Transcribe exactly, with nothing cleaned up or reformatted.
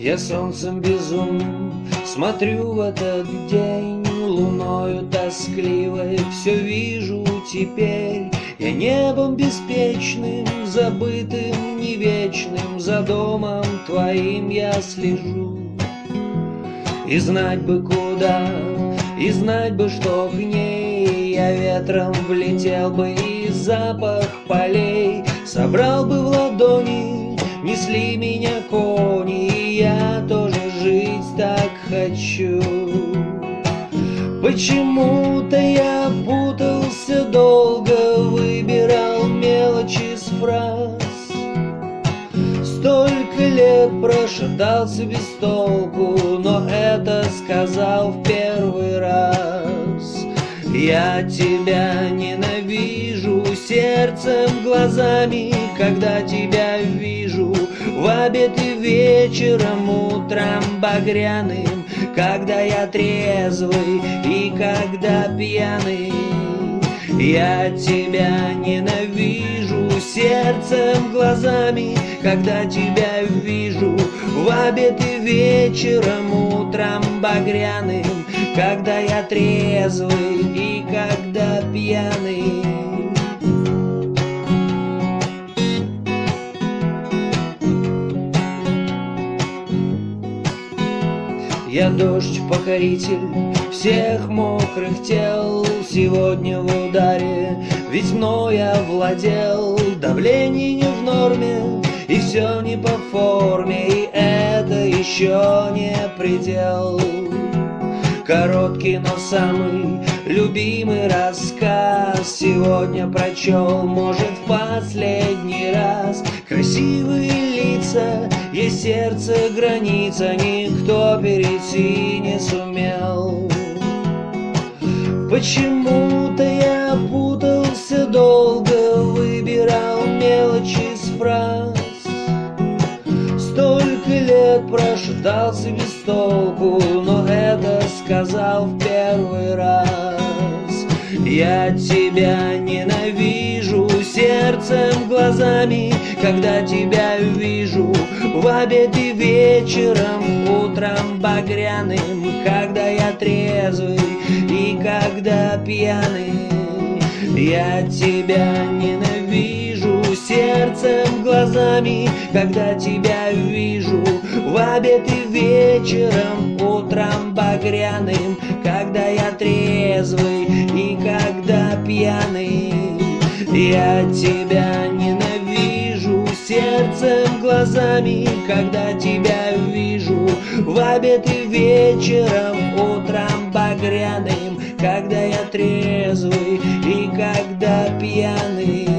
Я солнцем безумным смотрю в этот день, луною тоскливой все вижу теперь. Я небом беспечным, забытым, не вечным, за домом твоим я слежу. И знать бы куда, и знать бы, что к ней я ветром влетел бы, и запах полей собрал бы в ладони, несли меня кони, и я тоже жить так хочу. Почему-то я путался долго, выбирал мелочи с фраз. Столько лет прошептался без толку, но это сказал в первый раз. Я тебя ненавижу сердцем, глазами, когда тебя вижу. В обед и вечером, утром багряным, когда я трезвый и когда пьяный. Я тебя ненавижу сердцем, глазами, когда тебя вижу. В обед и вечером, утром багряным, когда я трезвый и когда пьяный. Я дождь-покоритель всех мокрых тел, сегодня в ударе, ведь мной овладел. Давление не в норме, и все не по форме, и это еще не предел. Короткий, но самый любимый рассказ сегодня прочел, может, в последний раз. Красивые лица, есть сердце граница, никто перейти не сумел. Почему-то я путался долго, выбирал мелочи с фраз. Столько лет прошептался без толку, но это сказал в первый раз. Я тебя ненавижу сердцем, глазами, когда тебя вижу. В обед и вечером, утром багряным, когда я трезвый и когда пьяный. Я тебя ненавижу сердцем, глазами, когда тебя вижу. В обед и вечером, утром багряным, когда я трезвый и когда пьяный. Я тебя ненавижу сердцем, глазами, когда тебя вижу. В обед и вечером, утром багряным, когда я трезвый и когда пьяный.